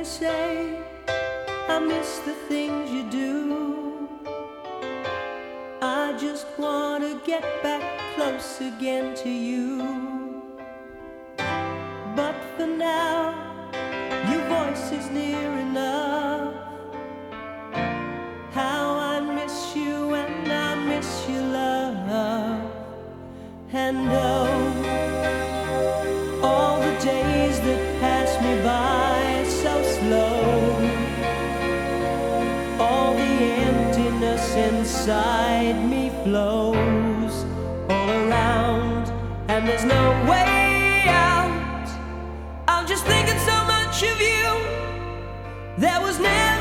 say I miss the things you do. I just want to get back close again to you. But for now, your voice is near enough. How I miss you and I miss your love. And oh, all the days that pass me by so slow, all the emptiness inside me flows all around, and there's no way out. I'm just thinking so much of you. There was never